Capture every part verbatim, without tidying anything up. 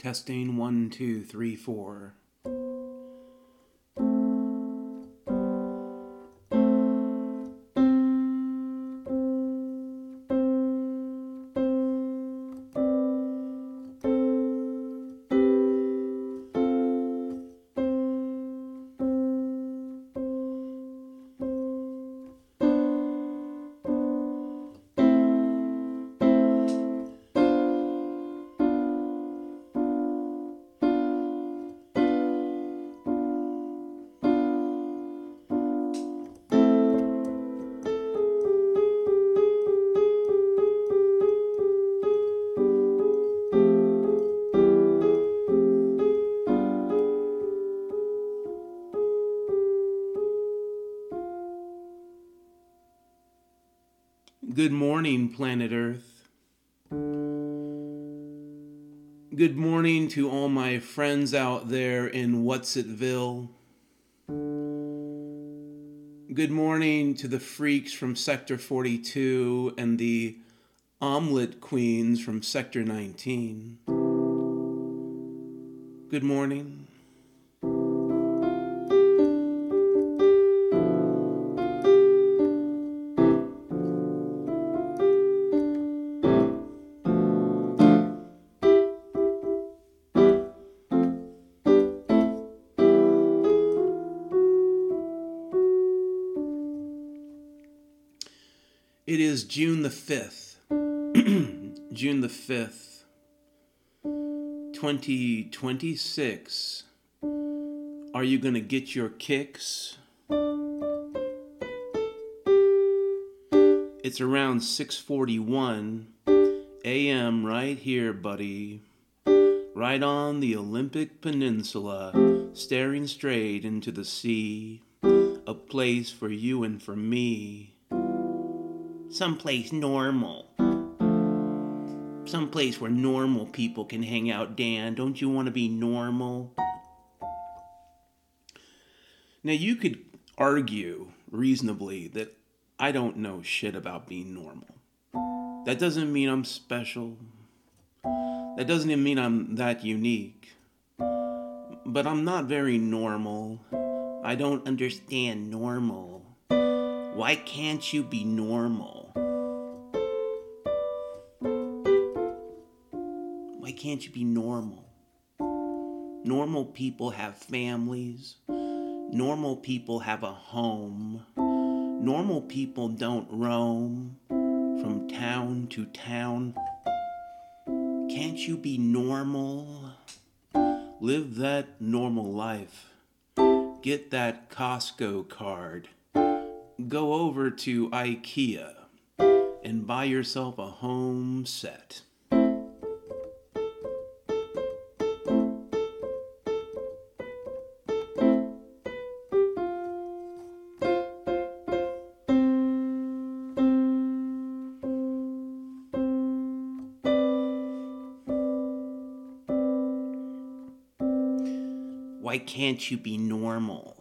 Testing one, two, three, four. Good morning, planet Earth. Good morning to all my friends out there in Whatsitville. Good morning to the freaks from Sector forty-two and the omelet queens from Sector nineteen. Good morning. It is June the fifth, June the fifth, twenty twenty-six. Are you going to get your kicks? It's around six forty-one a.m. right here, buddy. Right on the Olympic Peninsula, staring straight into the sea. A place for you and for me. Someplace normal. Someplace where normal people can hang out, Dan. Don't you want to be normal? Now, you could argue reasonably that I don't know shit about being normal. That doesn't mean I'm special. That doesn't even mean I'm that unique. But I'm not very normal. I don't understand normal. Why can't you be normal? Why can't you be normal? Normal people have families. Normal people have a home. Normal people don't roam from town to town. Can't you be normal? Live that normal life. Get that Costco card. Go over to IKEA and buy yourself a home set. Why can't you be normal?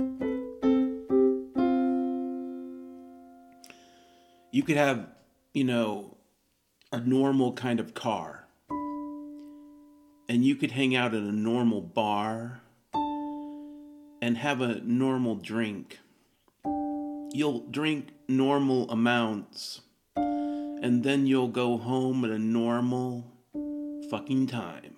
You could have, you know, a normal kind of car. And you could hang out at a normal bar and have a normal drink. You'll drink normal amounts. And then you'll go home at a normal fucking time.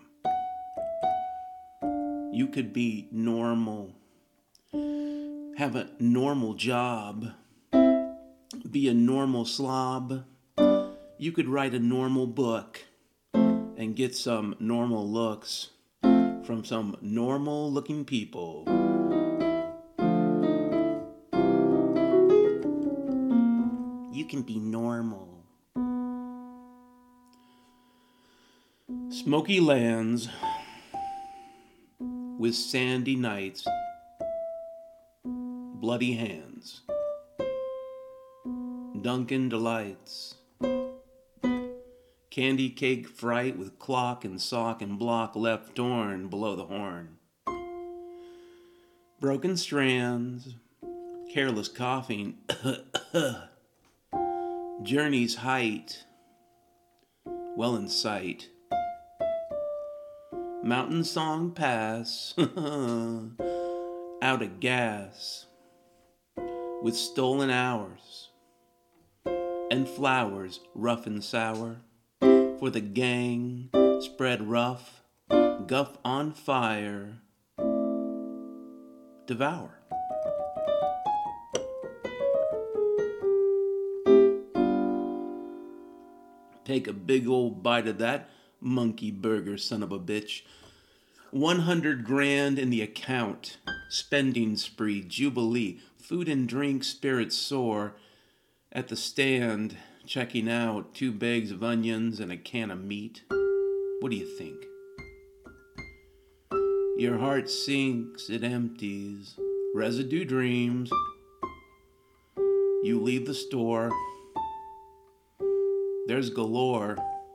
You could be normal. Have a normal job. Be a normal slob. You could write a normal book and get some normal looks from some normal looking people. You can be normal. Smoky lands with sandy nights, bloody hands. Dunkin' Delights. Candy cake fright with clock and sock and block left torn below the horn. Broken strands. Careless coughing. Journey's height. Well in sight. Mountain Song Pass, out of gas, with stolen hours, and flowers rough and sour, for the gang spread rough, guff on fire, devour. Take a big old bite of that monkey burger, son of a bitch. one hundred grand in the account. Spending spree, jubilee. Food and drink, spirits soar. At the stand, checking out two bags of onions and a can of meat. What do you think? Your heart sinks, it empties. Residue dreams. You leave the store. There's galore.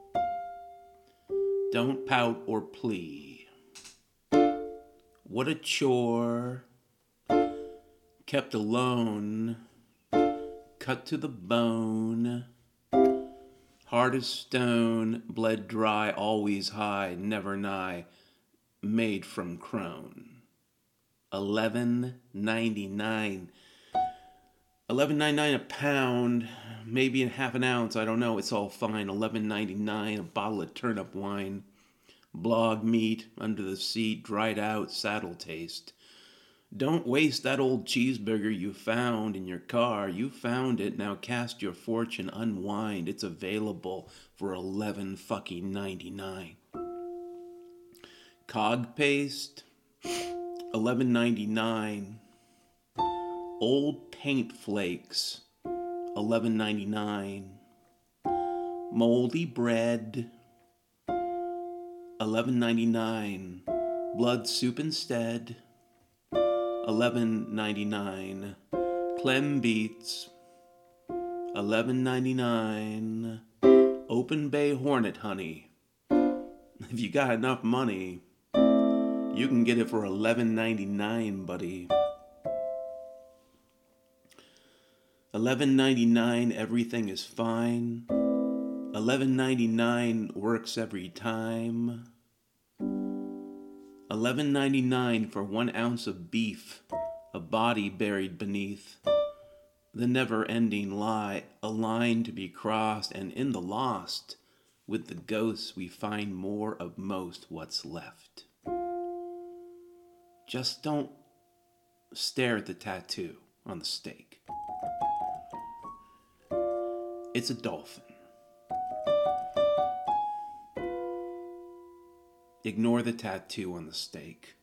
Don't pout or plea. What a chore. Kept alone. Cut to the bone. Hard as stone. Bled dry. Always high. Never nigh. Made from crone. eleven ninety-nine. eleven ninety-nine a pound, maybe in half an ounce, I don't know, it's all fine. eleven ninety-nine a bottle of turnip wine. Blog meat under the seat, dried out saddle taste. Don't waste that old cheeseburger you found in your car. You found it, now cast your fortune, unwind. It's available for eleven fucking ninety-nine. Cog paste, eleven ninety-nine. Old paint flakes, eleven ninety-nine. Moldy bread, eleven ninety-nine. Blood soup instead, eleven ninety-nine. Clem beets, eleven ninety-nine. Open Bay Hornet honey. If you got enough money, you can get it for eleven ninety-nine, buddy. eleven ninety-nine, everything is fine. eleven ninety-nine works every time. eleven ninety-nine for one ounce of beef, a body buried beneath. The never-ending lie, a line to be crossed, and in the lost, with the ghosts we find more of most what's left. Just don't stare at the tattoo on the steak. It's a dolphin. Ignore the tattoo on the steak.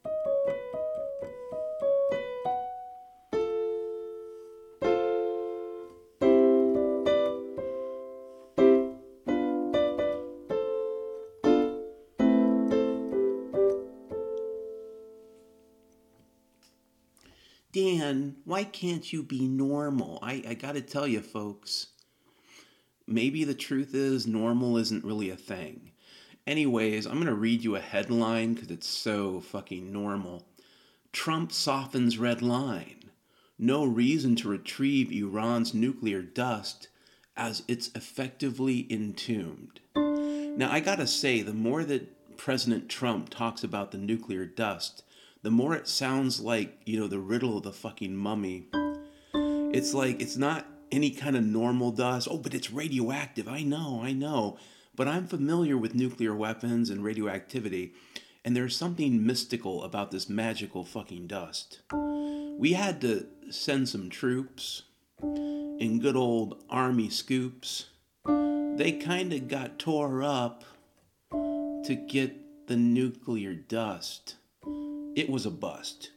Dan, why can't you be normal? I, I gotta tell you, folks. Maybe the truth is normal isn't really a thing. Anyways, I'm going to read you a headline because it's so fucking normal. Trump softens red line. No reason to retrieve Iran's nuclear dust as it's effectively entombed. Now, I gotta say, the more that President Trump talks about the nuclear dust, the more it sounds like, you know, the riddle of the fucking mummy. It's like, it's not any kind of normal dust. Oh, but it's radioactive. I know, I know. But I'm familiar with nuclear weapons and radioactivity, and there's something mystical about this magical fucking dust. We had to send some troops in good old army scoops. They kind of got tore up to get the nuclear dust. It was a bust.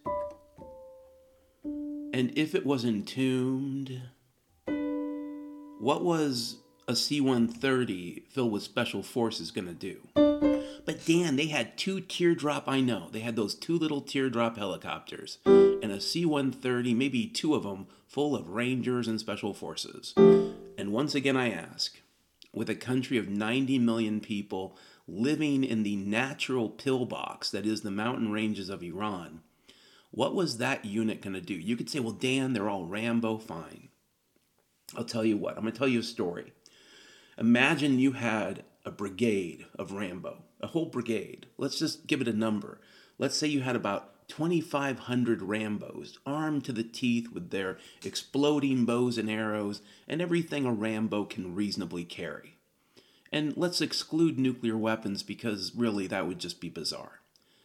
And if it was entombed, what was a C one thirty filled with special forces gonna do? But Dan, they had two teardrop, I know, they had those two little teardrop helicopters, and a C one thirty, maybe two of them, full of Rangers and special forces. And once again I ask, with a country of ninety million people living in the natural pillbox that is the mountain ranges of Iran, what was that unit gonna do? You could say, well, Dan, they're all Rambo, fine. I'll tell you what, I'm going to tell you a story. Imagine you had a brigade of Rambo, a whole brigade. Let's just give it a number. Let's say you had about twenty-five hundred Rambos armed to the teeth with their exploding bows and arrows and everything a Rambo can reasonably carry. And let's exclude nuclear weapons because really that would just be bizarre.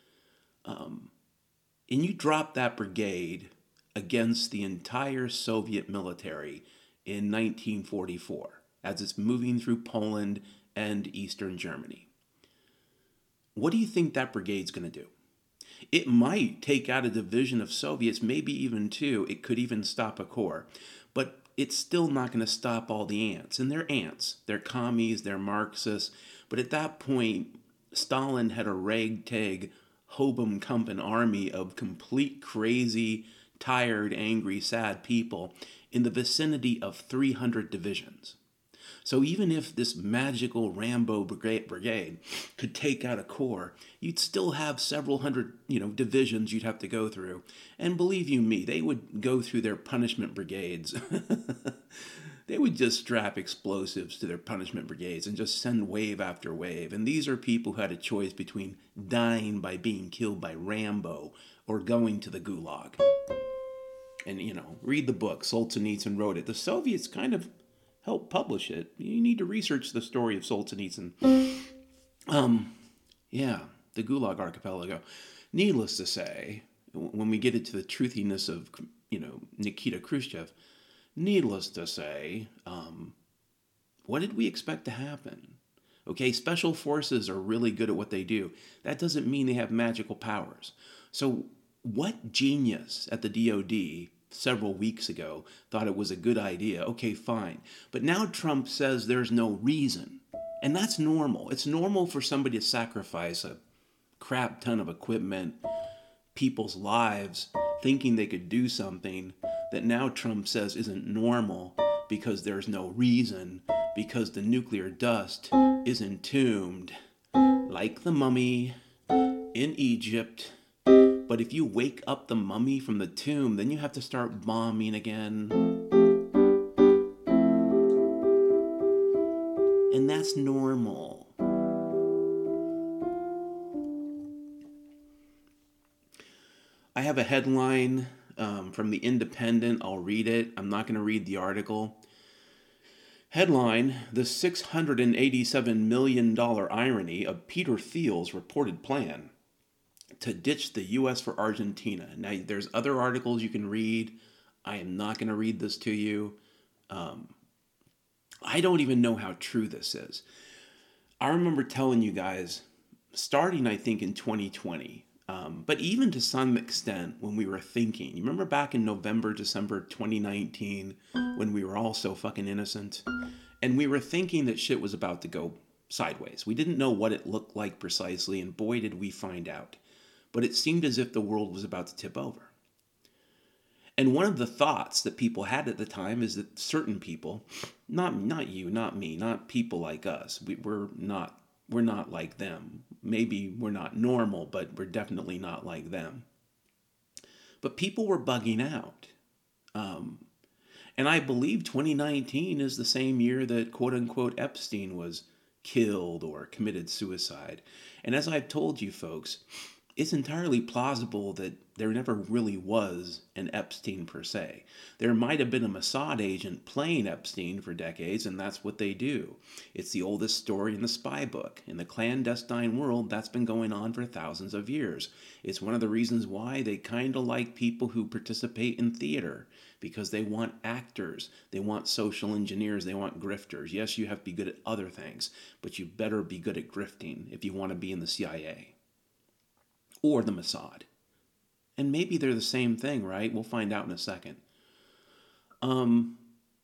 Um, and you drop that brigade against the entire Soviet military in nineteen forty-four as it's moving through Poland and Eastern Germany. What do you think that brigade's going to do? It might take out a division of Soviets, maybe even two. It could even stop a corps. But it's still not going to stop all the ants. And they're ants. They're commies, they're Marxists. But at that point, Stalin had a ragtag Hohum-Kumpen army of complete crazy, tired, angry, sad people in the vicinity of three hundred divisions. So even if this magical Rambo brigade could take out a corps, you'd still have several hundred, you know, divisions you'd have to go through. And believe you me, they would go through their punishment brigades. They would just strap explosives to their punishment brigades and just send wave after wave. And these are people who had a choice between dying by being killed by Rambo or going to the Gulag. And, you know, read the book. Solzhenitsyn wrote it. The Soviets kind of helped publish it. You need to research the story of Solzhenitsyn. Um, yeah, the Gulag Archipelago. Needless to say, when we get into the truthiness of, you know, Nikita Khrushchev, needless to say, um, what did we expect to happen? Okay, special forces are really good at what they do. That doesn't mean they have magical powers. So what genius at the D O D several weeks ago thought it was a good idea? Okay, fine. But now Trump says there's no reason. And that's normal. It's normal for somebody to sacrifice a crap ton of equipment, people's lives, thinking they could do something that now Trump says isn't normal because there's no reason, because the nuclear dust is entombed, like the mummy in Egypt. But if you wake up the mummy from the tomb, then you have to start bombing again. And that's normal. I have a headline um, from The Independent. I'll read it. I'm not going to read the article. Headline: The six hundred eighty-seven million dollars irony of Peter Thiel's reported plan to ditch the U S for Argentina. Now, there's other articles you can read. I am not going to read this to you. Um, I don't even know how true this is. I remember telling you guys, starting I think in twenty twenty, um, but even to some extent when we were thinking, you remember back in November, December twenty nineteen, when we were all so fucking innocent, and we were thinking that shit was about to go sideways. We didn't know what it looked like precisely, and boy did we find out. But it seemed as if the world was about to tip over. And one of the thoughts that people had at the time is that certain people, not not you, not me, not people like us, we, we're not we're not like them. Maybe we're not normal, but we're definitely not like them. But people were bugging out. Um, and I believe twenty nineteen is the same year that quote-unquote Epstein was killed or committed suicide. And as I've told you folks, it's entirely plausible that there never really was an Epstein per se. There might have been a Mossad agent playing Epstein for decades, and that's what they do. It's the oldest story in the spy book. In the clandestine world, that's been going on for thousands of years. It's one of the reasons why they kind of like people who participate in theater, because they want actors, they want social engineers, they want grifters. Yes, you have to be good at other things, but you better be good at grifting if you want to be in the C I A. Or the Mossad. And maybe they're the same thing, right? We'll find out in a second. Um,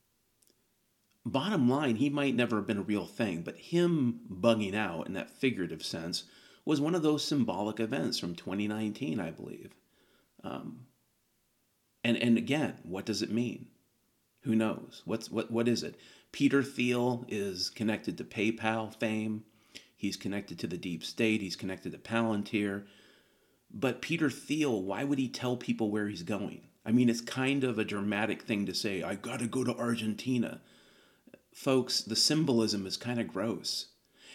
bottom line, he might never have been a real thing, but him bugging out in that figurative sense was one of those symbolic events from twenty nineteen, I believe. Um, and and again, what does it mean? Who knows? What's what what is it? Peter Thiel is connected to PayPal fame. He's connected to the deep state. He's connected to Palantir. But Peter Thiel, why would he tell people where he's going? I mean, it's kind of a dramatic thing to say, I gotta go to Argentina. Folks, the symbolism is kind of gross.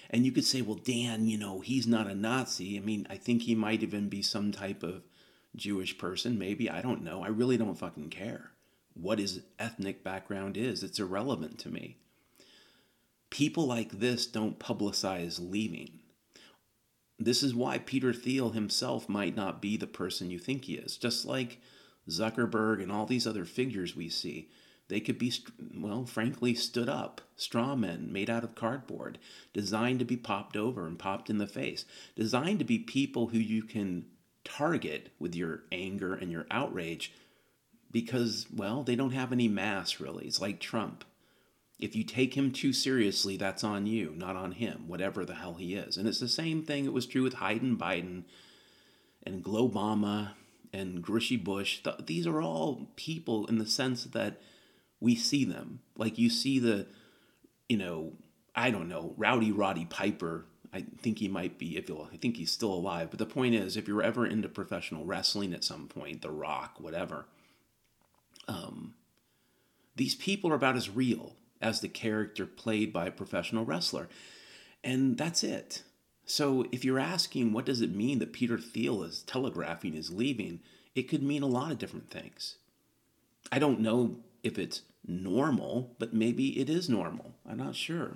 And you could say, well, Dan, you know, he's not a Nazi. I mean, I think he might even be some type of Jewish person, maybe. I don't know. I really don't fucking care what his ethnic background is. It's irrelevant to me. People like this don't publicize leaving. This is why Peter Thiel himself might not be the person you think he is. Just like Zuckerberg and all these other figures we see. They could be, well, frankly, stood up, straw men made out of cardboard, designed to be popped over and popped in the face, designed to be people who you can target with your anger and your outrage because, well, they don't have any mass, really. It's like Trump. If you take him too seriously, that's on you, not on him, whatever the hell he is. And it's the same thing that was true with Hayden Biden and Globama and Grishy Bush. These are all people in the sense that we see them. Like you see the, you know, I don't know, Rowdy Roddy Piper. I think he might be, if he'll, I think he's still alive. But the point is, if you're ever into professional wrestling at some point, The Rock, whatever, um, these people are about as real as the character played by a professional wrestler. And that's it. So if you're asking, what does it mean that Peter Thiel is telegraphing his leaving, it could mean a lot of different things. I don't know if it's normal, but maybe it is normal. I'm not sure.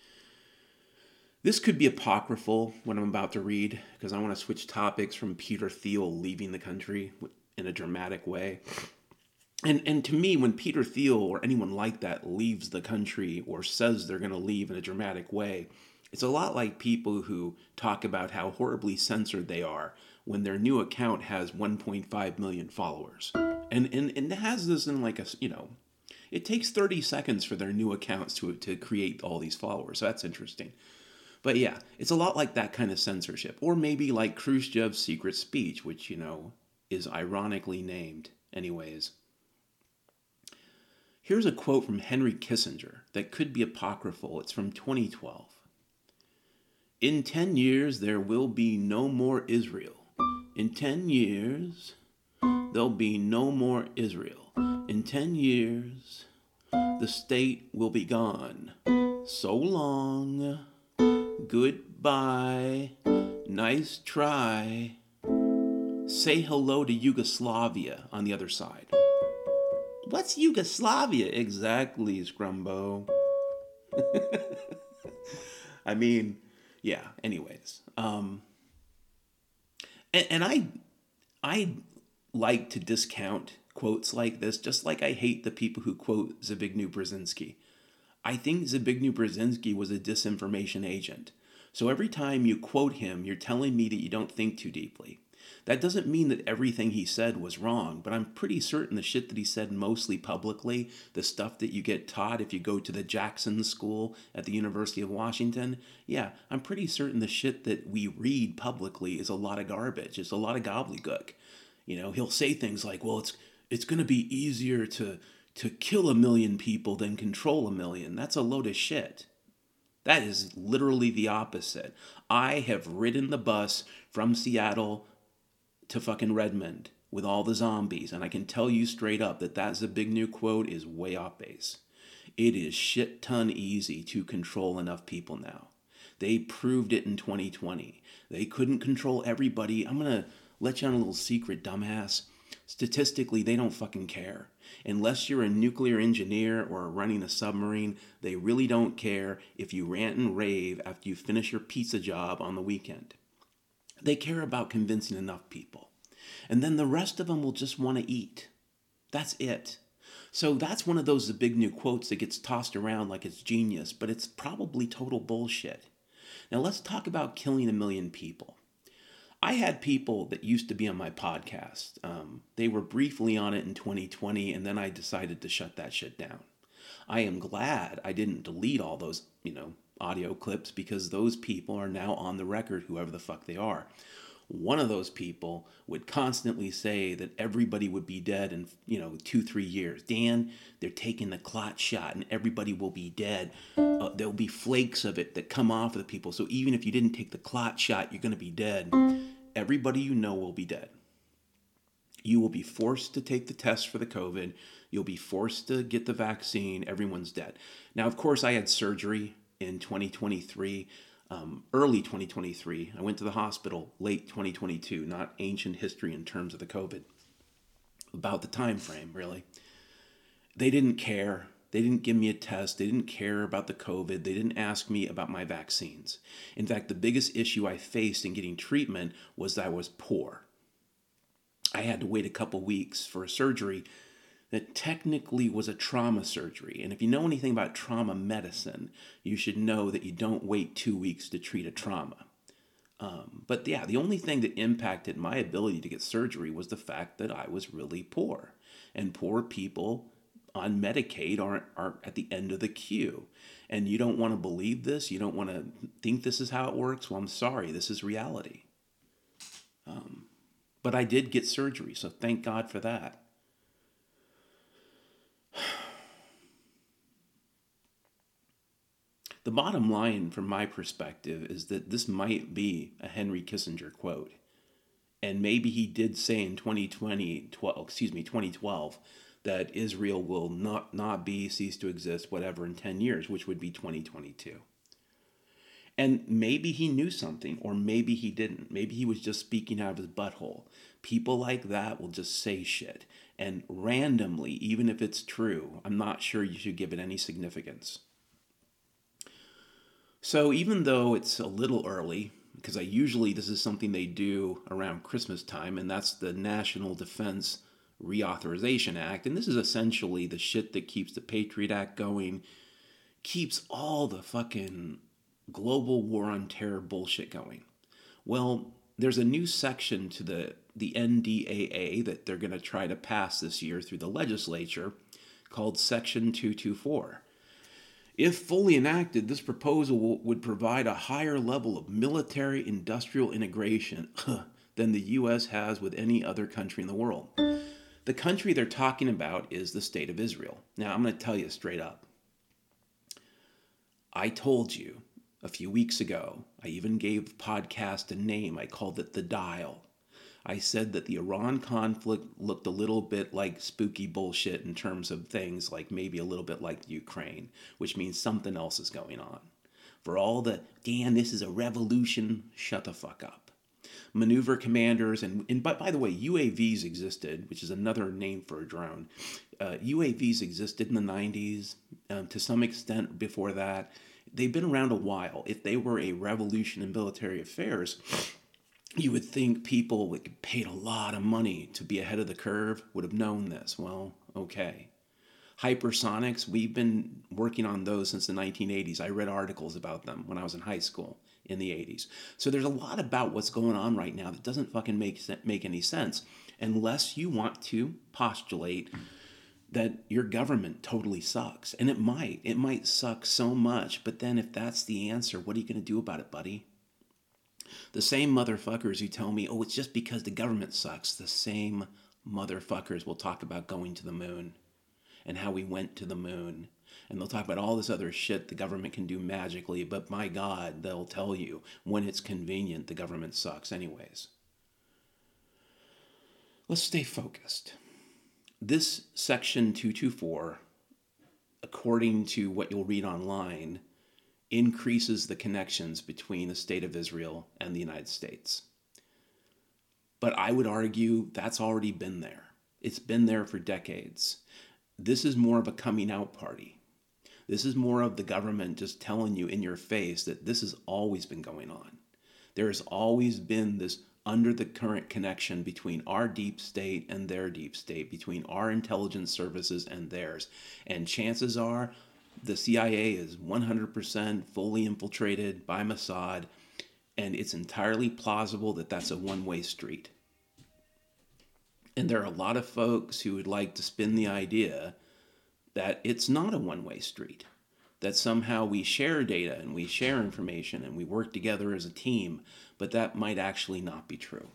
This could be apocryphal, what I'm about to read, because I want to switch topics from Peter Thiel leaving the country in a dramatic way. And and to me, when Peter Thiel or anyone like that leaves the country or says they're going to leave in a dramatic way, it's a lot like people who talk about how horribly censored they are when their new account has one point five million followers. And, and, and it has this in like a, you know, it takes thirty seconds for their new accounts to, to create all these followers. So that's interesting. But yeah, it's a lot like that kind of censorship. Or maybe like Khrushchev's secret speech, which, you know, is ironically named anyways. Here's a quote from Henry Kissinger that could be apocryphal. It's from twenty twelve. In ten years, there will be no more Israel. In ten years, there'll be no more Israel. In ten years, the state will be gone. So long. Goodbye. Nice try. Say hello to Yugoslavia on the other side. What's Yugoslavia exactly, Scrumbo? I mean, yeah, anyways. Um, and, and I, I like to discount quotes like this, just like I hate the people who quote Zbigniew Brzezinski. I think Zbigniew Brzezinski was a disinformation agent. So every time you quote him, you're telling me that you don't think too deeply. That doesn't mean that everything he said was wrong, but I'm pretty certain the shit that he said mostly publicly, the stuff that you get taught if you go to the Jackson School at the University of Washington, yeah, I'm pretty certain the shit that we read publicly is a lot of garbage. It's a lot of gobbledygook. You know, he'll say things like, well, it's it's going to be easier to to kill a million people than control a million. That's a load of shit. That is literally the opposite. I have ridden the bus from Seattle to fucking Redmond with all the zombies, and I can tell you straight up that that's a big new quote is way off base. It is shit ton easy to control enough people now. They proved it in twenty twenty. They couldn't control everybody. I'm going to let you on a little secret, dumbass. Statistically, they don't fucking care. Unless you're a nuclear engineer or running a submarine, they really don't care if you rant and rave after you finish your pizza job on the weekend. They care about convincing enough people. And then the rest of them will just want to eat. That's it. So that's one of those big new quotes that gets tossed around like it's genius, but it's probably total bullshit. Now let's talk about killing a million people. I had people that used to be on my podcast. Um, they were briefly on it in twenty twenty, and then I decided to shut that shit down. I am glad I didn't delete all those, you know, audio clips because those people are now on the record, whoever the fuck they are. One of those people would constantly say that everybody would be dead in, you know, two, three years. Dan, they're taking the clot shot and everybody will be dead. Uh, there'll be flakes of it that come off of the people. So even if you didn't take the clot shot, you're going to be dead. Everybody you know will be dead. You will be forced to take the test for the COVID. You'll be forced to get the vaccine. Everyone's dead. Now, of course, I had surgery in twenty twenty-three. Um, early twenty twenty-three. I went to the hospital late twenty twenty-two, not ancient history in terms of the COVID. About the time frame, really. They didn't care. They didn't give me a test. They didn't care about the COVID. They didn't ask me about my vaccines. In fact, the biggest issue I faced in getting treatment was that I was poor. I had to wait a couple weeks for a surgery that technically was a trauma surgery. And if you know anything about trauma medicine, you should know that you don't wait two weeks to treat a trauma. Um, but yeah, the only thing that impacted my ability to get surgery was the fact that I was really poor. And poor people on Medicaid aren't, aren't at the end of the queue. And you don't want to believe this? You don't want to think this is how it works? Well, I'm sorry, this is reality. Um, but I did get surgery, so thank God for that. The bottom line from my perspective is that this might be a Henry Kissinger quote. And maybe he did say in twenty twenty, twelve, excuse me, twenty twelve that Israel will not, not be, cease to exist, whatever, in ten years, which would be twenty twenty-two. And maybe he knew something, or maybe he didn't. Maybe he was just speaking out of his butthole. People like that will just say shit. And randomly, even if it's true, I'm not sure you should give it any significance. So even though it's a little early, because I usually, this is something they do around Christmas time, and that's the National Defense Reauthorization Act. And this is essentially the shit that keeps the Patriot Act going, keeps all the fucking global war on terror bullshit going. Well, there's a new section to the, the N D A A that they're going to try to pass this year through the legislature called Section two twenty-four. If fully enacted, this proposal would provide a higher level of military-industrial integration than the U S has with any other country in the world. The country they're talking about is the State of Israel. Now, I'm going to tell you straight up. I told you a few weeks ago, I even gave the podcast a name. I called it The Dial. I said that the Iran conflict looked a little bit like spooky bullshit in terms of things like maybe a little bit like Ukraine, which means something else is going on. For all the, damn, this is a revolution, shut the fuck up. Maneuver commanders, and, and by, by the way, U A Vs existed, which is another name for a drone. Uh, U A Vs existed in the nineties, um, to some extent before that. They've been around a while. If they were a revolution in military affairs, you would think people that paid a lot of money to be ahead of the curve would have known this. Well, okay. Hypersonics, we've been working on those since the nineteen eighties. I read articles about them when I was in high school in the eighties. So there's a lot about what's going on right now that doesn't fucking make make any sense unless you want to postulate that your government totally sucks. And it might. It might suck so much. But then if that's the answer, what are you going to do about it, buddy? The same motherfuckers who tell me, oh, it's just because the government sucks, the same motherfuckers will talk about going to the moon and how we went to the moon. And they'll talk about all this other shit the government can do magically, but my God, they'll tell you when it's convenient, the government sucks anyways. Let's stay focused. This Section two twenty-four, according to what you'll read online, increases the connections between the State of Israel and the United States. But I would argue that's already been there. It's been there for decades. This is more of a coming out party. This is more of the government just telling you in your face that this has always been going on. There has always been this under the current connection between our deep state and their deep state, between our intelligence services and theirs. And chances are the C I A is one hundred percent fully infiltrated by Mossad, and it's entirely plausible that that's a one-way street. And there are a lot of folks who would like to spin the idea that it's not a one-way street, that somehow we share data and we share information and we work together as a team, but that might actually not be true.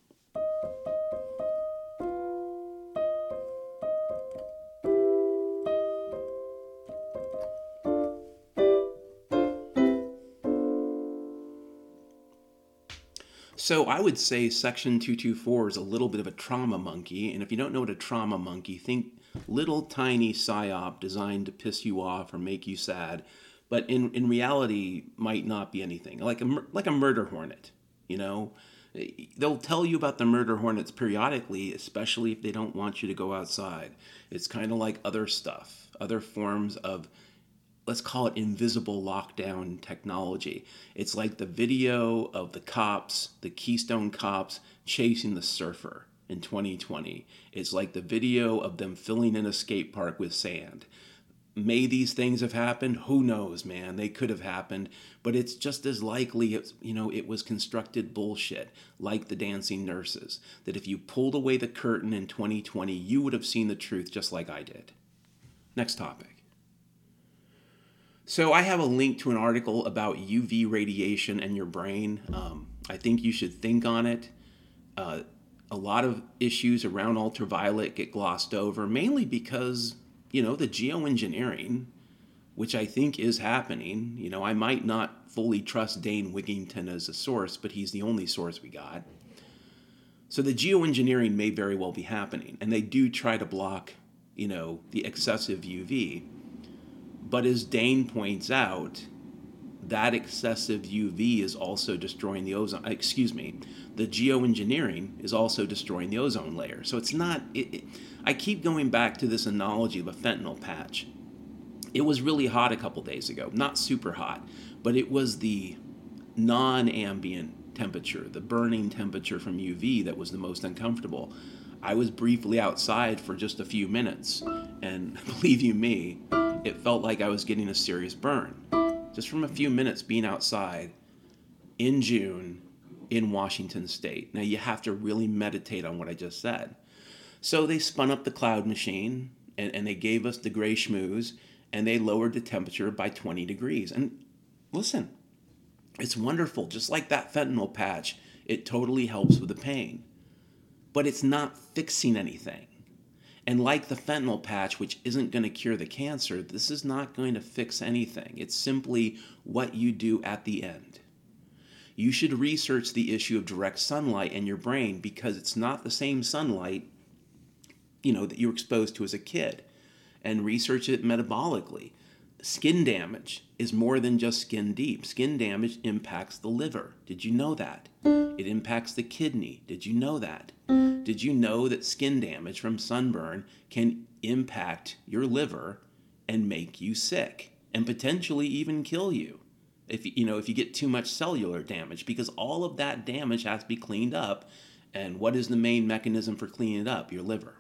So I would say Section two twenty-four is a little bit of a trauma monkey, and if you don't know what a trauma monkey, think little tiny psyop designed to piss you off or make you sad, but in, in reality might not be anything. Like a, like a murder hornet, you know? They'll tell you about the murder hornets periodically, especially if they don't want you to go outside. It's kind of like other stuff, other forms of, let's call it invisible lockdown technology. It's like the video of the cops, the Keystone cops, chasing the surfer in twenty twenty. It's like the video of them filling in a skate park with sand. May these things have happened? Who knows, man? They could have happened, but it's just as likely, it's, you know, it was constructed bullshit, like the dancing nurses, that if you pulled away the curtain in twenty twenty, you would have seen the truth just like I did. Next topic. So I have a link to an article about U V radiation and your brain. Um, I think you should think on it. Uh, a lot of issues around ultraviolet get glossed over, mainly because, you know, the geoengineering, which I think is happening. You know, I might not fully trust Dane Wigington as a source, but he's the only source we got. So the geoengineering may very well be happening, and they do try to block, you know, the excessive U V. But as Dane points out, that excessive U V is also destroying the ozone. Excuse me, the geoengineering is also destroying the ozone layer. So it's not. It, it, I keep going back to this analogy of a fentanyl patch. It was really hot a couple days ago, not super hot, but it was the non-ambient temperature, the burning temperature from U V that was the most uncomfortable. I was briefly outside for just a few minutes, and believe you me, it felt like I was getting a serious burn. Just from a few minutes being outside in June in Washington State. Now you have to really meditate on what I just said. So they spun up the cloud machine, and, and they gave us the gray schmooze, and they lowered the temperature by twenty degrees. And listen, it's wonderful. Just like that fentanyl patch, it totally helps with the pain. But it's not fixing anything. And like the fentanyl patch, which isn't going to cure the cancer, this is not going to fix anything. It's simply what you do at the end. You should research the issue of direct sunlight in your brain, because it's not the same sunlight, you know, that you were exposed to as a kid. And research it metabolically. Skin damage is more than just skin deep. Skin damage impacts the liver. Did you know that? It impacts the kidney. Did you know that? Did you know that skin damage from sunburn can impact your liver and make you sick and potentially even kill you if you know if you get too much cellular damage, because all of that damage has to be cleaned up. And what is the main mechanism for cleaning it up? Your liver.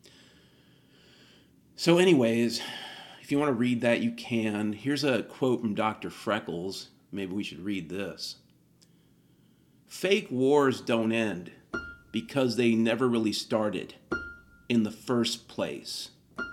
So anyways, if you want to read that, you can. Here's a quote from Doctor Freckles. Maybe we should read this. Fake wars don't end because they never really started in the first place.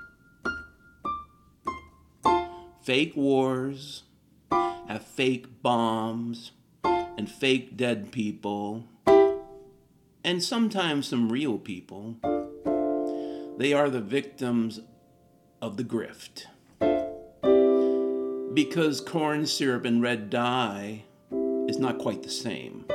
Fake wars have fake bombs and fake dead people, and sometimes some real people. They are the victims of the grift. Because corn syrup and red dye is not quite the same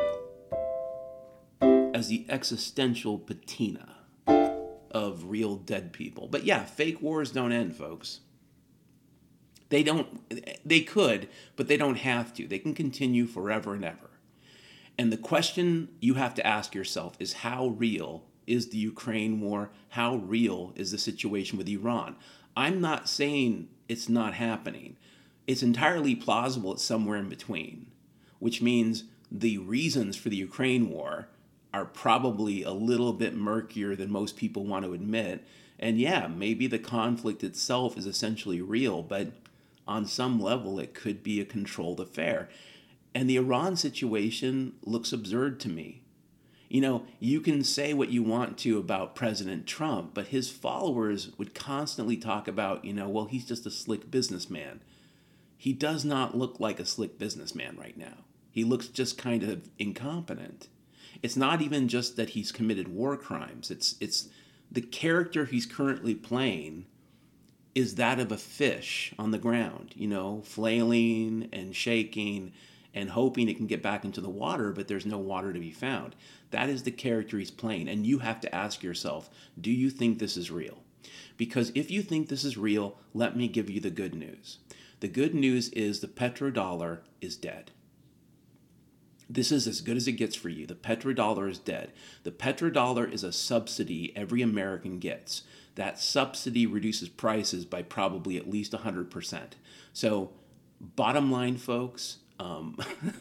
as the existential patina of real dead people. But yeah, fake wars don't end, folks. They don't, they could, but they don't have to. They can continue forever and ever. And the question you have to ask yourself is, how real is the Ukraine war? How real is the situation with Iran? I'm not saying it's not happening. It's entirely plausible it's somewhere in between, which means the reasons for the Ukraine war are probably a little bit murkier than most people want to admit. And yeah, maybe the conflict itself is essentially real, but on some level it could be a controlled affair. And the Iran situation looks absurd to me. You know, you can say what you want to about President Trump, but his followers would constantly talk about, you know, well, he's just a slick businessman. He does not look like a slick businessman right now. He looks just kind of incompetent. It's not even just that he's committed war crimes. It's it's the character he's currently playing is that of a fish on the ground, you know, flailing and shaking and hoping it can get back into the water, but there's no water to be found. That is the character he's playing. And you have to ask yourself, do you think this is real? Because if you think this is real, let me give you the good news. The good news is the petrodollar is dead. This is as good as it gets for you. The petrodollar is dead. The petrodollar is a subsidy every American gets. That subsidy reduces prices by probably at least one hundred percent. So, bottom line, folks, um,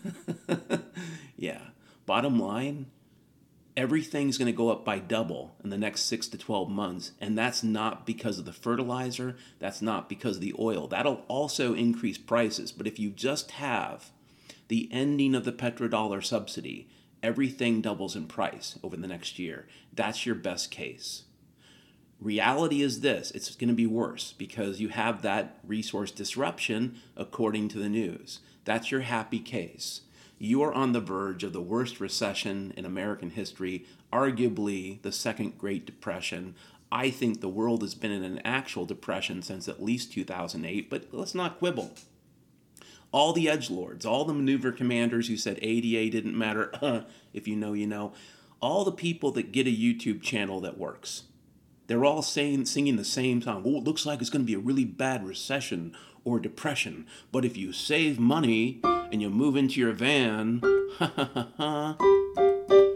yeah, bottom line, everything's going to go up by double in the next six to twelve months. And that's not because of the fertilizer. That's not because of the oil. That'll also increase prices. But if you just have the ending of the petrodollar subsidy, everything doubles in price over the next year. That's your best case. Reality is this: it's going to be worse because you have that resource disruption according to the news. That's your happy case. You are on the verge of the worst recession in American history, arguably the second Great Depression. I think the world has been in an actual depression since at least two thousand eight, but let's not quibble. All the edgelords, all the maneuver commanders who said A D A didn't matter, uh, if you know, you know, all the people that get a YouTube channel that works, they're all saying, singing the same song. Oh, it looks like it's going to be a really bad recession or depression, but if you save money and you move into your van, ha ha ha ha.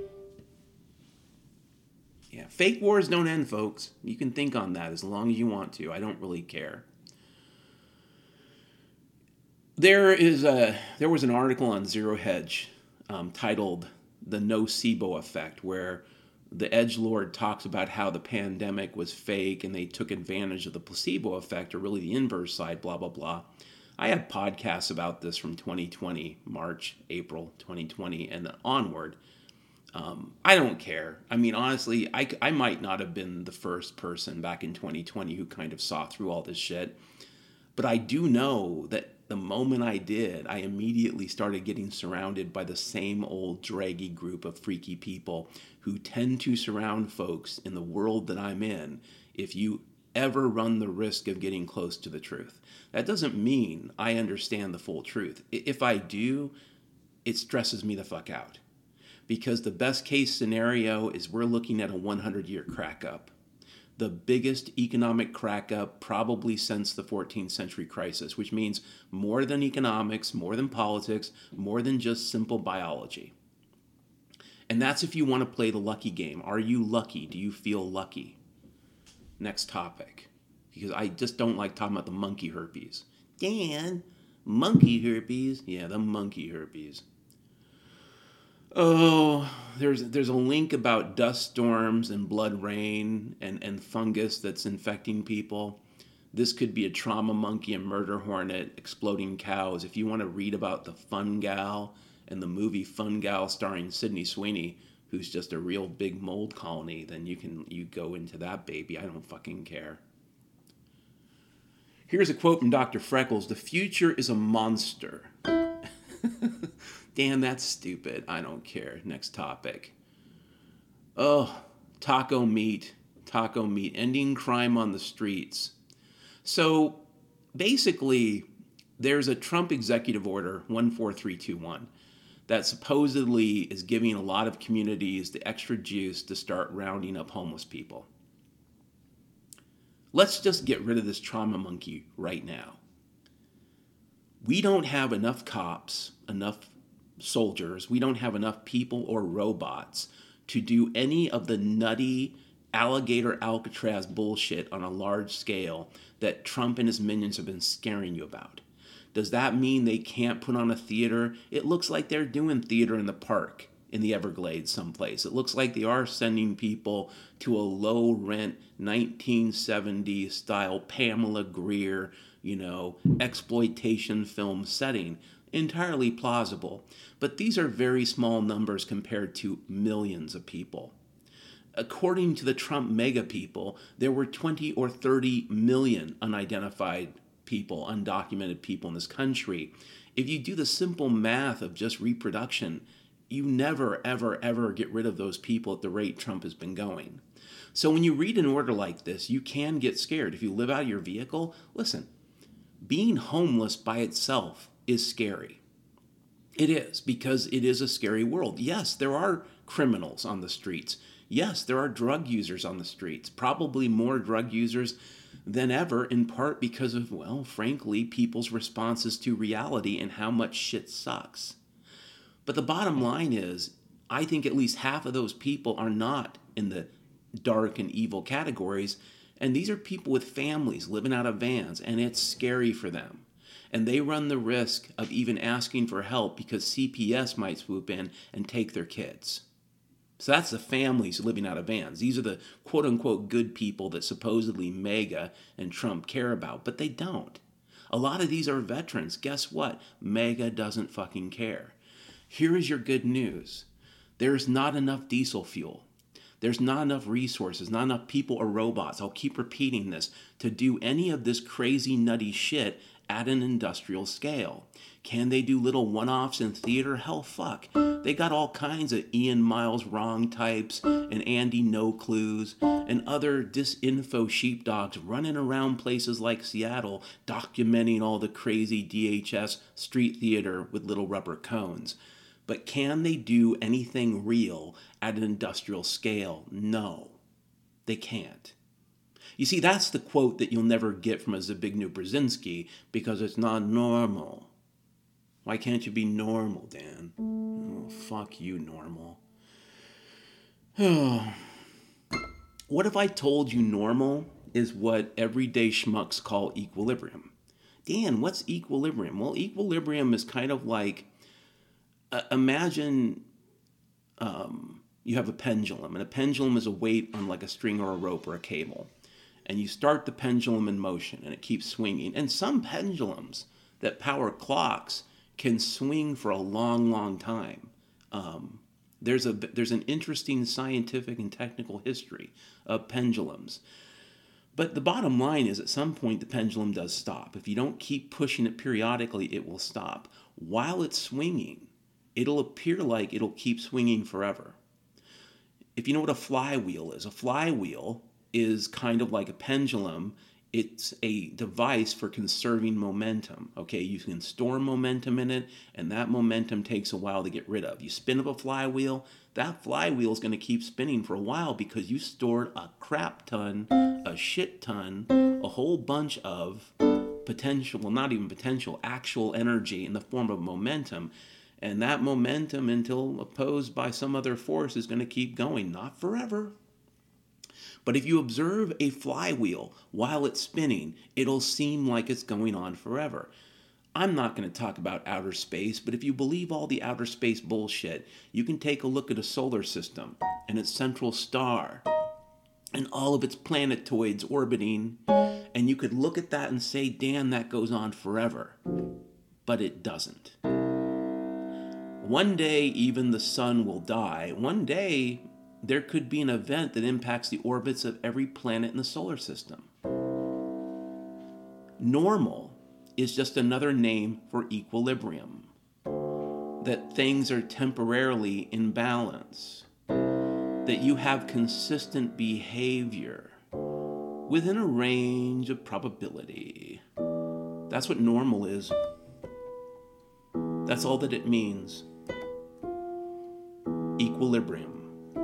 Yeah, fake wars don't end, folks. You can think on that as long as you want to. I don't really care. There is a there was an article on Zero Hedge um, titled "The Nocebo Effect," where the edgelord talks about how the pandemic was fake and they took advantage of the placebo effect, or really the inverse side, blah, blah, blah. I had podcasts about this from twenty twenty, March, April twenty twenty, and onward. Um, I don't care. I mean, honestly, I, I might not have been the first person back in twenty twenty who kind of saw through all this shit, but I do know that the moment I did, I immediately started getting surrounded by the same old draggy group of freaky people who tend to surround folks in the world that I'm in if you ever run the risk of getting close to the truth. That doesn't mean I understand the full truth. If I do, it stresses me the fuck out. Because the best case scenario is we're looking at a one hundred year crack up. The biggest economic crack up probably since the fourteenth century crisis, which means more than economics, more than politics, more than just simple biology. And that's if you want to play the lucky game. Are you lucky? Do you feel lucky? Next topic. Because I just don't like talking about the monkey herpes. Dan, monkey herpes? Yeah, the monkey herpes. Oh, there's there's a link about dust storms and blood rain and, and fungus that's infecting people. This could be a trauma monkey, a murder hornet, exploding cows. If you want to read about the Fun Gal and the movie Fun Gal starring Sydney Sweeney, who's just a real big mold colony, then you can you go into that baby. I don't fucking care. Here's a quote from Doctor Freckles. The future is a monster. Damn, that's stupid. I don't care. Next topic. Oh, taco meat. Taco meat. Ending crime on the streets. So, basically, there's a Trump executive order, one four three two one, that supposedly is giving a lot of communities the extra juice to start rounding up homeless people. Let's just get rid of this trauma monkey right now. We don't have enough cops, enough soldiers, we don't have enough people or robots to do any of the nutty alligator Alcatraz bullshit on a large scale that Trump and his minions have been scaring you about. Does that mean they can't put on a theater? It looks like they're doing theater in the park in the Everglades someplace. It looks like they are sending people to a low-rent nineteen seventies style Pamela Greer, you know, exploitation film setting. Entirely plausible. But these are very small numbers compared to millions of people. According to the Trump mega people, there were twenty or thirty million unidentified people, undocumented people in this country. If you do the simple math of just reproduction, you never, ever, ever get rid of those people at the rate Trump has been going. So when you read an order like this, you can get scared. If you live out of your vehicle, listen, being homeless by itself is scary. It is, because it is a scary world. Yes, there are criminals on the streets. Yes, there are drug users on the streets. Probably more drug users than ever, in part because of, well, frankly, people's responses to reality and how much shit sucks. But the bottom line is, I think at least half of those people are not in the dark and evil categories, and these are people with families living out of vans, and it's scary for them. And they run the risk of even asking for help because C P S might swoop in and take their kids. So that's the families living out of vans. These are the quote-unquote good people that supposedly MAGA and Trump care about, but they don't. A lot of these are veterans. Guess what? MAGA doesn't fucking care. Here is your good news. There's not enough diesel fuel. There's not enough resources, not enough people or robots, I'll keep repeating this, to do any of this crazy nutty shit at an industrial scale. Can they do little one-offs in theater? Hell fuck. They got all kinds of Ian Miles wrong types and Andy No Clues and other disinfo sheepdogs running around places like Seattle documenting all the crazy D H S street theater with little rubber cones. But can they do anything real at an industrial scale? No, they can't. You see, that's the quote that you'll never get from a Zbigniew Brzezinski because it's not normal. Why can't you be normal, Dan? Oh, fuck you, normal. What if I told you normal is what everyday schmucks call equilibrium? Dan, what's equilibrium? Well, equilibrium is kind of like, uh, imagine um, you have a pendulum, and a pendulum is a weight on like a string or a rope or a cable. And you start the pendulum in motion, and it keeps swinging. And some pendulums that power clocks can swing for a long, long time. Um, there's a there's an interesting scientific and technical history of pendulums. But the bottom line is, at some point, the pendulum does stop. If you don't keep pushing it periodically, it will stop. While it's swinging, it'll appear like it'll keep swinging forever. If you know what a flywheel is, a flywheel is kind of like a pendulum. It's a device for conserving momentum. Okay, you can store momentum in it, and that momentum takes a while to get rid of. You spin up a flywheel, that flywheel is going to keep spinning for a while because you stored a crap ton, a shit ton, a whole bunch of potential, well, not even potential, actual energy in the form of momentum. And that momentum, until opposed by some other force, is going to keep going, not forever. But if you observe a flywheel while it's spinning, it'll seem like it's going on forever. I'm not going to talk about outer space, but if you believe all the outer space bullshit, you can take a look at a solar system and its central star and all of its planetoids orbiting, and you could look at that and say, damn, that goes on forever. But it doesn't. One day, even the sun will die. One day, there could be an event that impacts the orbits of every planet in the solar system. Normal is just another name for equilibrium. That things are temporarily in balance. That you have consistent behavior within a range of probability. That's what normal is. That's all that it means. Equilibrium.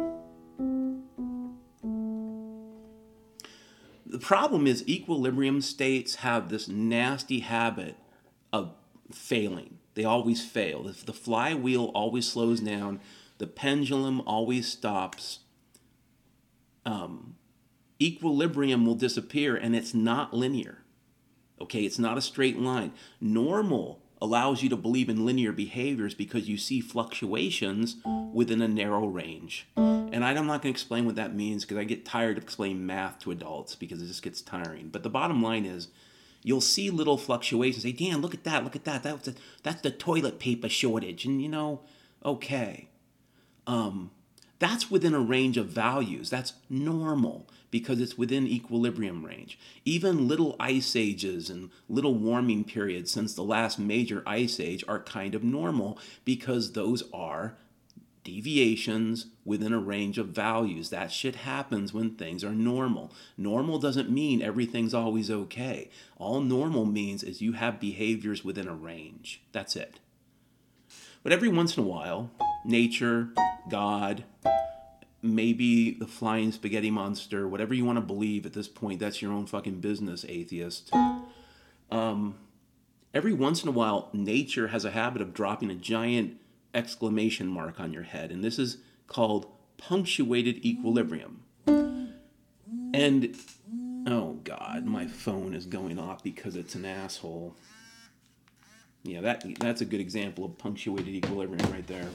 The problem is equilibrium states have this nasty habit of failing. They always fail. If the flywheel always slows down, the pendulum always stops, um, equilibrium will disappear, and it's not linear. Okay, it's not a straight line. Normal allows you to believe in linear behaviors because you see fluctuations within a narrow range. And I'm not going to explain what that means because I get tired of explaining math to adults because it just gets tiring. But the bottom line is, you'll see little fluctuations. Say, Dan, look at that, look at that. That's, a, that's the toilet paper shortage. And, you know, okay. Um, that's within a range of values. That's normal because it's within equilibrium range. Even little ice ages and little warming periods since the last major ice age are kind of normal because those are deviations within a range of values. That shit happens when things are normal. Normal doesn't mean everything's always okay. All normal means is you have behaviors within a range. That's it. But every once in a while, nature, God, maybe the flying spaghetti monster, whatever you want to believe at this point, that's your own fucking business, atheist. Um, every once in a while, nature has a habit of dropping a giant exclamation mark on your head, and this is called punctuated equilibrium. And, oh God, my phone is going off because it's an asshole. Yeah, that that's a good example of punctuated equilibrium right there.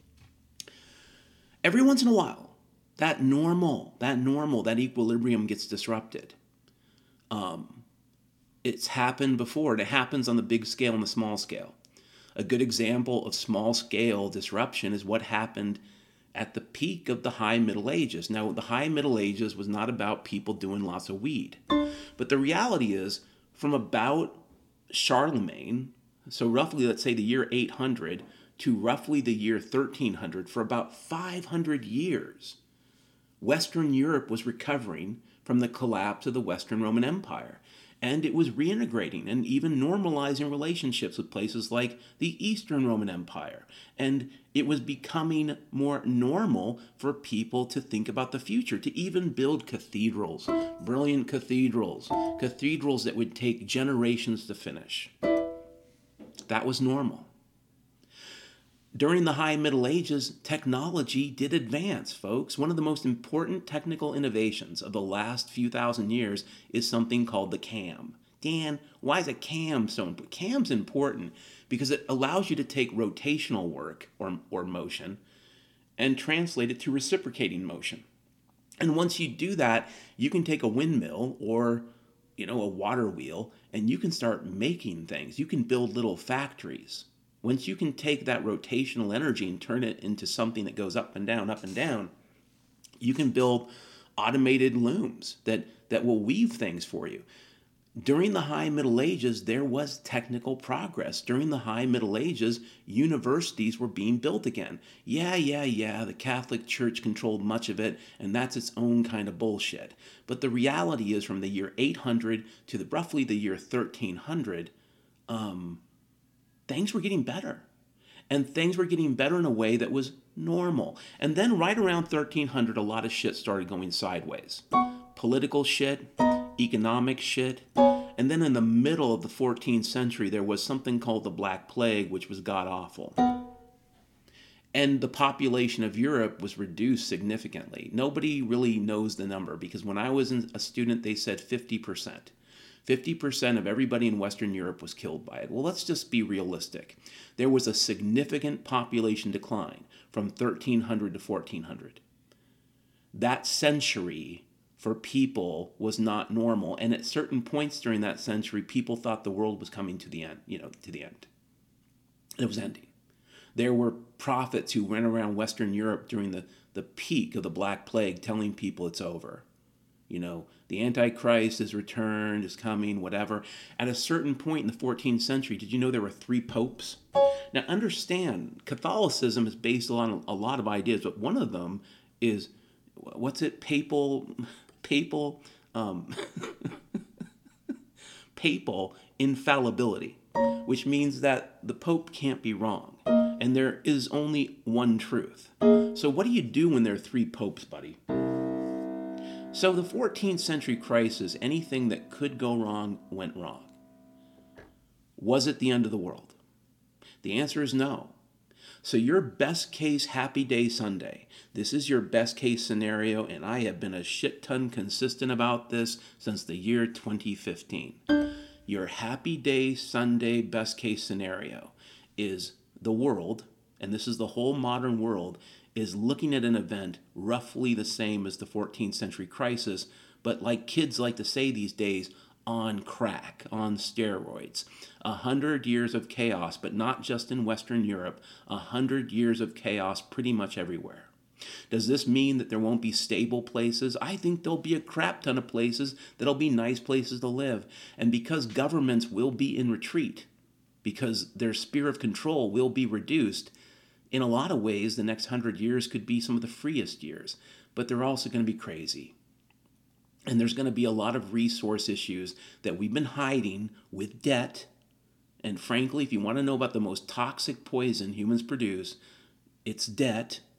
Every once in a while, that normal, that normal, that equilibrium gets disrupted. Um, it's happened before. It happens on the big scale and the small scale. A good example of small scale disruption is what happened at the peak of the High Middle Ages. Now, the High Middle Ages was not about people doing lots of weed. But the reality is, from about Charlemagne, so roughly, let's say the year eight hundred, to roughly the year thirteen hundred, for about five hundred years, Western Europe was recovering from the collapse of the Western Roman Empire. And it was reintegrating and even normalizing relationships with places like the Eastern Roman Empire. And it was becoming more normal for people to think about the future, to even build cathedrals, brilliant cathedrals, cathedrals that would take generations to finish. That was normal. During the High Middle Ages, technology did advance, folks. One of the most important technical innovations of the last few thousand years is something called the cam. Dan, why is a cam so important? Cam's important because it allows you to take rotational work or, or motion and translate it to reciprocating motion. And once you do that, you can take a windmill or, you know, a water wheel, and you can start making things. You can build little factories. Once you can take that rotational energy and turn it into something that goes up and down, up and down, you can build automated looms that, that will weave things for you. During the High Middle Ages, there was technical progress. During the High Middle Ages, universities were being built again. Yeah, yeah, yeah, the Catholic Church controlled much of it, and that's its own kind of bullshit. But the reality is, from the year eight hundred to the, roughly the year thirteen hundred, um... things were getting better. And things were getting better in a way that was normal. And then right around thirteen hundred, a lot of shit started going sideways. Political shit, economic shit. And then in the middle of the fourteenth century, there was something called the Black Plague, which was god-awful. And the population of Europe was reduced significantly. Nobody really knows the number, because when I was a student, they said fifty percent. fifty percent of everybody in Western Europe was killed by it. Well, let's just be realistic. There was a significant population decline from thirteen hundred to fourteen hundred. That century for people was not normal, and at certain points during that century, people thought the world was coming to the end, you know, to the end. It was ending. There were prophets who went around Western Europe during the, the peak of the Black Plague telling people it's over. You know, the Antichrist is returned, is coming, whatever. At a certain point in the fourteenth century, did you know there were three popes? Now, understand, Catholicism is based on a lot of ideas, but one of them is, what's it, papal, papal, um, papal infallibility, which means that the Pope can't be wrong, and there is only one truth. So what do you do when there are three popes, buddy? So the fourteenth century crisis, anything that could go wrong, went wrong. Was it the end of the world? The answer is no. So your best case happy day Sunday, this is your best case scenario, and I have been a shit ton consistent about this since the year twenty fifteen. Your happy day Sunday best case scenario is the world, and this is the whole modern world, is looking at an event roughly the same as the fourteenth century crisis, but like kids like to say these days, on crack, on steroids. A hundred years of chaos, but not just in Western Europe, a hundred years of chaos pretty much everywhere. Does this mean that there won't be stable places? I think there'll be a crap ton of places that'll be nice places to live. And because governments will be in retreat, because their sphere of control will be reduced, in a lot of ways, the next hundred years could be some of the freest years, but they're also going to be crazy. And there's going to be a lot of resource issues that we've been hiding with debt. And frankly, if you want to know about the most toxic poison humans produce, it's debt.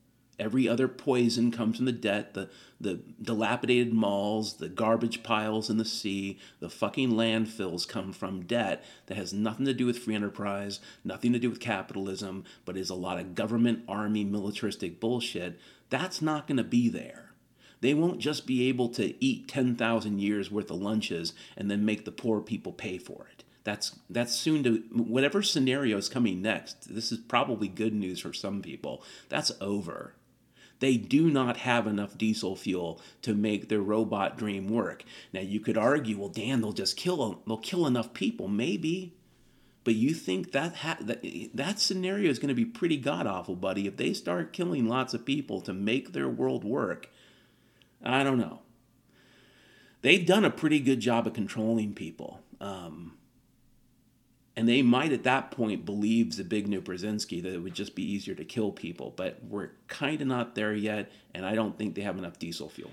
Every other poison comes from the debt, the, the dilapidated malls, the garbage piles in the sea, the fucking landfills come from debt that has nothing to do with free enterprise, nothing to do with capitalism, but is a lot of government, army, militaristic bullshit. That's not going to be there. They won't just be able to eat ten thousand years worth of lunches and then make the poor people pay for it. That's that's soon to, whatever scenario is coming next, this is probably good news for some people. That's over. They do not have enough diesel fuel to make their robot dream work. Now you could argue, well, Dan, they'll just kill they'll kill enough people, maybe. But you think that ha- that, that scenario is going to be pretty god awful, buddy. If they start killing lots of people to make their world work, I don't know. They've done a pretty good job of controlling people. Um, And they might at that point believe Zbigniew Brzezinski that it would just be easier to kill people. But we're kind of not there yet, and I don't think they have enough diesel fuel.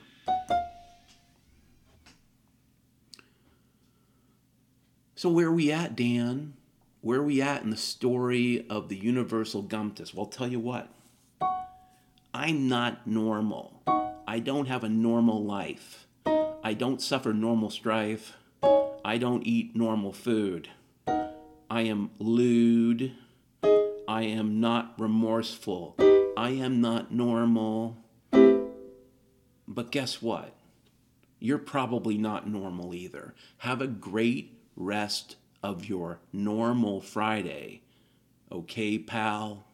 So where are we at, Dan? Where are we at in the story of the universal Gumtus? Well, I'll tell you what. I'm not normal. I don't have a normal life. I don't suffer normal strife. I don't eat normal food. I am lewd. I am not remorseful. I am not normal. But guess what? You're probably not normal either. Have a great rest of your normal Friday. Okay, pal?